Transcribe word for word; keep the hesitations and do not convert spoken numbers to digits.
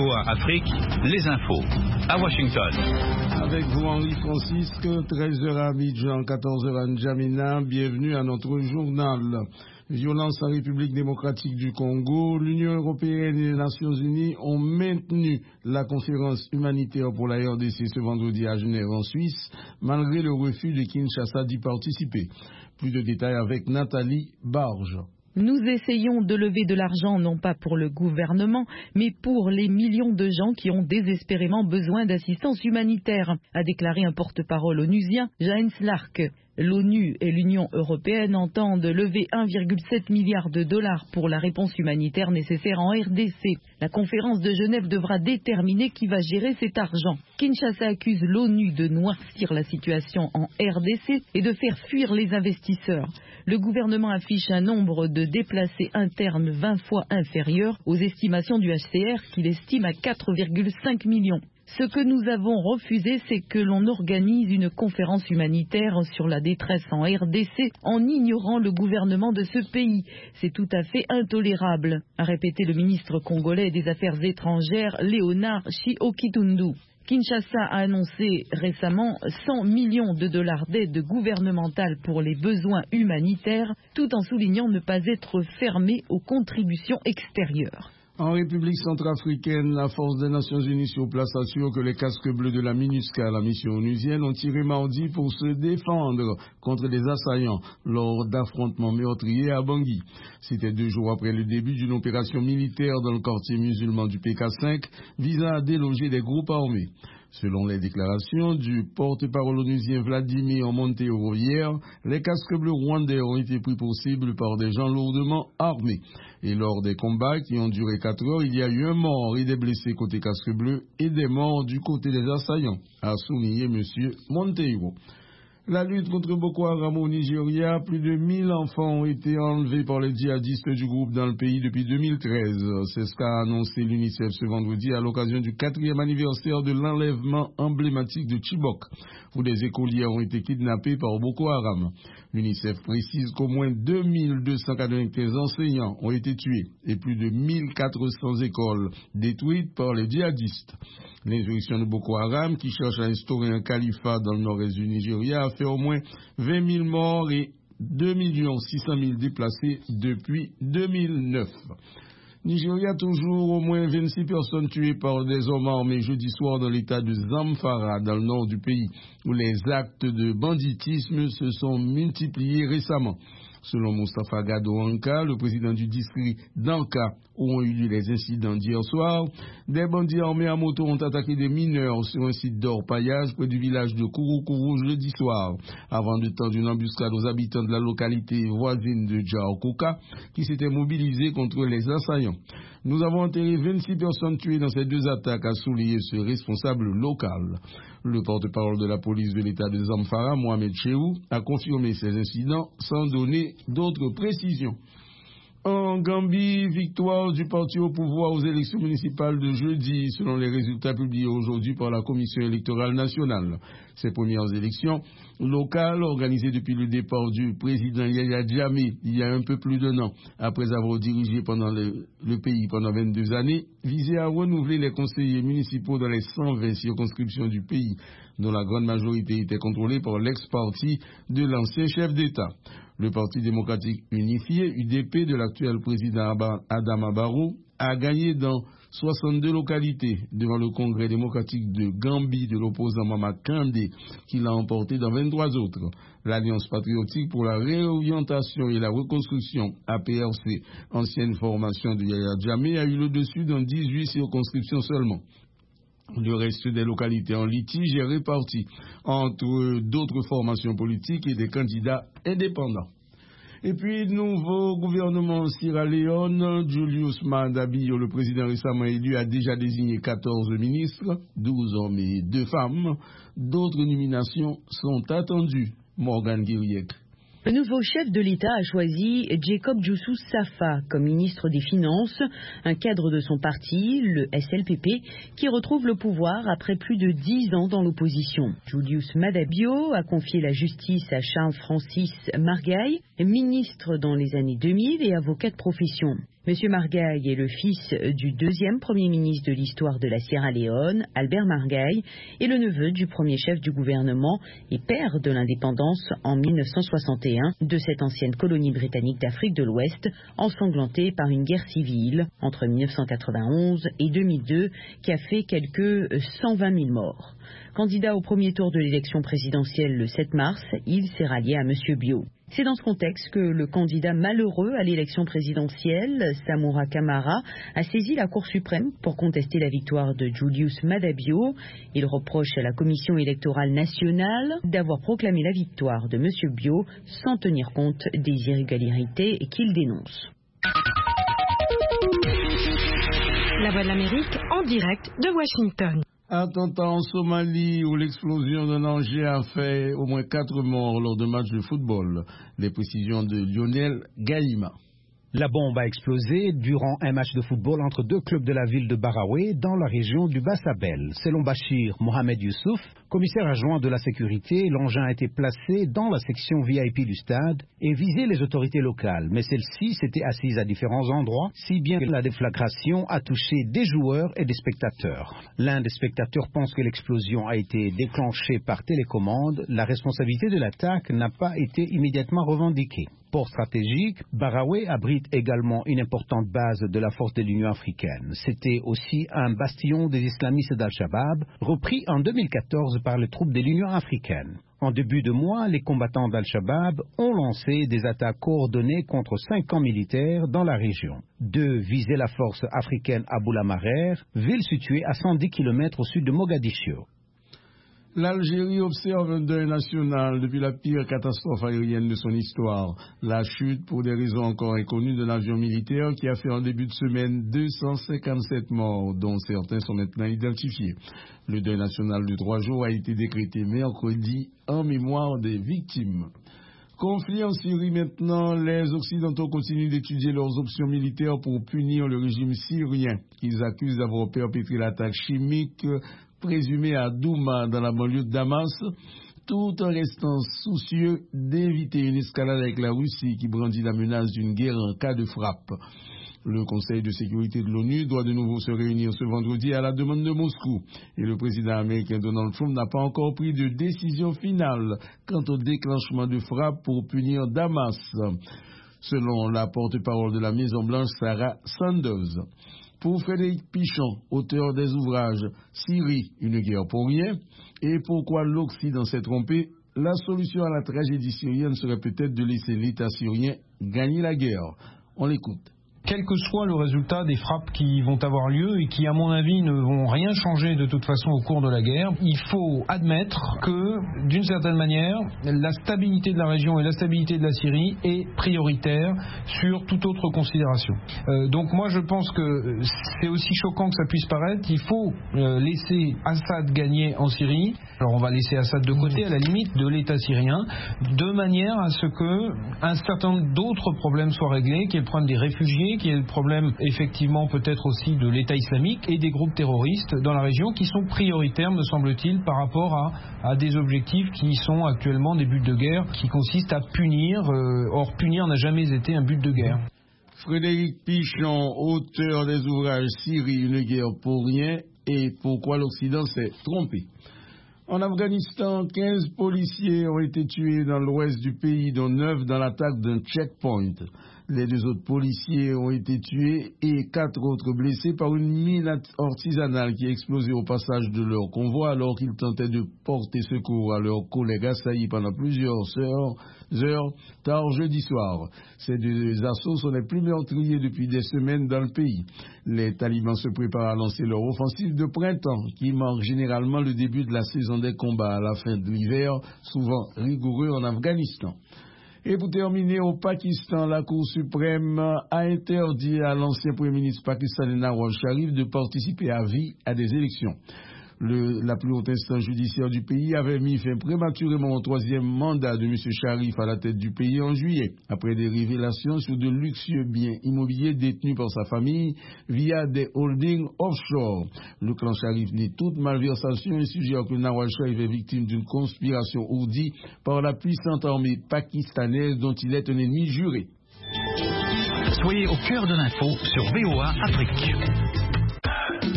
V O A Afrique, les infos. À Washington. Avec vous, Henri Francisque, treize heures à Abidjan, quatorze heures à N'Djamena. Bienvenue à notre journal. Violence en République démocratique du Congo, l'Union européenne et les Nations unies ont maintenu la conférence humanitaire pour la R D C ce vendredi à Genève en Suisse, malgré le refus de Kinshasa d'y participer. Plus de détails avec Nathalie Barge. Nous essayons de lever de l'argent non pas pour le gouvernement, mais pour les millions de gens qui ont désespérément besoin d'assistance humanitaire, a déclaré un porte-parole onusien, James Lark. L'ONU et l'Union européenne entendent lever un virgule sept milliard de dollars pour la réponse humanitaire nécessaire en R D C. La conférence de Genève devra déterminer qui va gérer cet argent. Kinshasa accuse l'ONU de noircir la situation en R D C et de faire fuir les investisseurs. Le gouvernement affiche un nombre de déplacés internes vingt fois inférieur aux estimations du H C R qu'il estime à quatre virgule cinq millions. Ce que nous avons refusé, c'est que l'on organise une conférence humanitaire sur la détresse en R D C en ignorant le gouvernement de ce pays. C'est tout à fait intolérable, a répété le ministre congolais des Affaires étrangères Léonard Tshiokitundu. Kinshasa a annoncé récemment cent millions de dollars d'aide gouvernementale pour les besoins humanitaires, tout en soulignant ne pas être fermé aux contributions extérieures. En République centrafricaine, la force des Nations Unies sur place assure que les casques bleus de la MINUSCA, la mission onusienne, ont tiré mardi pour se défendre contre des assaillants lors d'affrontements meurtriers à Bangui. C'était deux jours après le début d'une opération militaire dans le quartier musulman du P K cinq visant à déloger des groupes armés. Selon les déclarations du porte-parole onusien Vladimir Monteiro hier, les casques bleus rwandais ont été pris pour cible par des gens lourdement armés. Et lors des combats qui ont duré quatre heures, il y a eu un mort et des blessés côté casque bleu et des morts du côté des assaillants, a souligné M. Monteiro. La lutte contre Boko Haram au Nigeria, plus de mille enfants ont été enlevés par les djihadistes du groupe dans le pays depuis deux mille treize. C'est ce qu'a annoncé l'UNICEF ce vendredi à l'occasion du quatrième anniversaire de l'enlèvement emblématique de Chibok, où des écoliers ont été kidnappés par Boko Haram. L'UNICEF précise qu'au moins deux mille deux cent quatre-vingt-quinze enseignants ont été tués et plus de mille quatre cents écoles détruites par les djihadistes. L'insurrection de Boko Haram, qui cherche à instaurer un califat dans le nord-est du Nigeria, a fait au moins vingt mille morts et deux millions six cent mille déplacés depuis deux mille neuf. Nigeria, toujours au moins vingt-six personnes tuées par des hommes armés jeudi soir dans l'état de Zamfara, dans le nord du pays, où les actes de banditisme se sont multipliés récemment. Selon Moustapha Gado Anka, le président du district d'Anka, où ont eu lieu les incidents d'hier soir, des bandits armés à moto ont attaqué des mineurs sur un site d'orpaillage près du village de Kouroukourou jeudi soir, avant de tendre une embuscade aux habitants de la localité voisine de Djaokouka, qui s'étaient mobilisés contre les assaillants. Nous avons enterré vingt-six personnes tuées dans ces deux attaques, a souligné ce responsable local. Le porte-parole de la police de l'état de Zamfara, Mohamed Chehou, a confirmé ces incidents sans donner d'autres précisions. En Gambie, victoire du parti au pouvoir aux élections municipales de jeudi, selon les résultats publiés aujourd'hui par la Commission électorale nationale. Ces premières élections locales, organisées depuis le départ du président Yaya Jammeh il y a un peu plus d'un an, après avoir dirigé pendant le, le pays pendant vingt-deux années, visaient à renouveler les conseillers municipaux dans les cent vingt circonscriptions du pays, dont la grande majorité était contrôlée par l'ex-parti de l'ancien chef d'État. Le Parti démocratique unifié, U D P, de l'actuel président Adama Barrow, a gagné dans soixante-deux localités devant le Congrès démocratique de Gambie de l'opposant Mama Kandé, qui l'a emporté dans vingt-trois autres. L'Alliance patriotique pour la réorientation et la reconstruction, A P R C, ancienne formation de Yaya Jammeh, a eu le dessus dans dix-huit circonscriptions seulement. Le reste des localités en litige est réparti entre d'autres formations politiques et des candidats indépendants. Et puis, nouveau gouvernement en Sierra Leone, Julius Maada Bio, le président récemment élu, a déjà désigné quatorze ministres, douze hommes et deux femmes. D'autres nominations sont attendues. Morgan Guiriec. Le nouveau chef de l'État a choisi Jacob Joussou Safa comme ministre des Finances, un cadre de son parti, le S L P P, qui retrouve le pouvoir après plus de dix ans dans l'opposition. Julius Maada Bio a confié la justice à Charles Francis Margaille, ministre dans les années deux mille et avocat de profession. Monsieur Margaï est le fils du deuxième premier ministre de l'histoire de la Sierra Leone, Albert Margaï, et le neveu du premier chef du gouvernement et père de l'indépendance en mille neuf cent soixante et un de cette ancienne colonie britannique d'Afrique de l'Ouest, ensanglantée par une guerre civile entre mille neuf cent quatre-vingt-onze et deux mille deux qui a fait quelques cent vingt mille morts. Candidat au premier tour de l'élection présidentielle le sept mars, il s'est rallié à Monsieur Bio. C'est dans ce contexte que le candidat malheureux à l'élection présidentielle, Samura Kamara, a saisi la Cour suprême pour contester la victoire de Julius Maada Bio. Il reproche à la Commission électorale nationale d'avoir proclamé la victoire de M. Bio sans tenir compte des irrégularités qu'il dénonce. La Voix de l'Amérique en direct de Washington. Attentat en Somalie où l'explosion d'un engin a fait au moins quatre morts lors de matchs de football. Les précisions de Lionel Gaïma. La bombe a explosé durant un match de football entre deux clubs de la ville de Baraoué dans la région du Bas-Sabel. Selon Bachir Mohamed Youssouf, commissaire adjoint de la sécurité, l'engin a été placé dans la section V I P du stade et visait les autorités locales. Mais celles-ci s'étaient assises à différents endroits, si bien que la déflagration a touché des joueurs et des spectateurs. L'un des spectateurs pense que l'explosion a été déclenchée par télécommande. La responsabilité de l'attaque n'a pas été immédiatement revendiquée. Port stratégique, Baraoué abrite également une importante base de la force de l'Union africaine. C'était aussi un bastion des islamistes d'Al-Shabaab, repris en deux mille quatorze par les troupes de l'Union africaine. En début de mois, les combattants d'Al-Shabaab ont lancé des attaques coordonnées contre cinq camps militaires dans la région. Deux visaient la force africaine à Boulamarer, ville située à cent dix kilomètres au sud de Mogadiscio. L'Algérie observe un deuil national depuis la pire catastrophe aérienne de son histoire. La chute, pour des raisons encore inconnues, de l'avion militaire qui a fait en début de semaine deux cent cinquante-sept morts, dont certains sont maintenant identifiés. Le deuil national de trois jours a été décrété mercredi en mémoire des victimes. Conflit en Syrie maintenant, les Occidentaux continuent d'étudier leurs options militaires pour punir le régime syrien qu'ils accusent d'avoir perpétré l'attaque chimique présumée à Douma dans la banlieue de Damas, tout en restant soucieux d'éviter une escalade avec la Russie qui brandit la menace d'une guerre en cas de frappe. Le Conseil de sécurité de l'ONU doit de nouveau se réunir ce vendredi à la demande de Moscou. Et le président américain Donald Trump n'a pas encore pris de décision finale quant au déclenchement de frappe pour punir Damas, selon la porte-parole de la Maison-Blanche, Sarah Sanders. Pour Frédéric Pichon, auteur des ouvrages « Syrie, une guerre pour rien » et « Pourquoi l'Occident s'est trompé », la solution à la tragédie syrienne serait peut-être de laisser l'État syrien gagner la guerre. On l'écoute. Quel que soit le résultat des frappes qui vont avoir lieu et qui, à mon avis, ne vont rien changer de toute façon au cours de la guerre, il faut admettre que, d'une certaine manière, la stabilité de la région et la stabilité de la Syrie est prioritaire sur toute autre considération. Euh, donc moi, je pense que c'est aussi choquant que ça puisse paraître. Il faut euh, laisser Assad gagner en Syrie. Alors on va laisser Assad de côté, à la limite, de l'État syrien, de manière à ce que un certain nombre d'autres problèmes soient réglés, qu'il y ait le problème des réfugiés, qui est le problème effectivement peut-être aussi de l'État islamique et des groupes terroristes dans la région qui sont prioritaires, me semble-t-il, par rapport à, à des objectifs qui sont actuellement des buts de guerre qui consistent à punir. Euh, or, punir n'a jamais été un but de guerre. Frédéric Pichon, auteur des ouvrages Syrie, une guerre pour rien et pourquoi l'Occident s'est trompé. En Afghanistan, quinze policiers ont été tués dans l'ouest du pays, dont neuf dans l'attaque d'un checkpoint. Les deux autres policiers ont été tués et quatre autres blessés par une mine artisanale qui a explosé au passage de leur convoi alors qu'ils tentaient de porter secours à leurs collègues assaillis pendant plusieurs heures, heures tard jeudi soir. Ces deux assauts sont les plus meurtriers depuis des semaines dans le pays. Les talibans se préparent à lancer leur offensive de printemps qui marque généralement le début de la saison des combats à la fin de l'hiver, souvent rigoureux en Afghanistan. Et pour terminer, au Pakistan, la Cour suprême a interdit à l'ancien Premier ministre pakistanais Nawaz Sharif de participer à vie à des élections. Le, la plus haute instance judiciaire du pays avait mis fin prématurément au troisième mandat de M. Sharif à la tête du pays en juillet, après des révélations sur de luxueux biens immobiliers détenus par sa famille via des holdings offshore. Le clan Sharif nie toute malversation et suggère que Nawaz Sharif est victime d'une conspiration ourdie par la puissante armée pakistanaise dont il est un ennemi juré. Soyez au cœur de l'info sur V O A Afrique.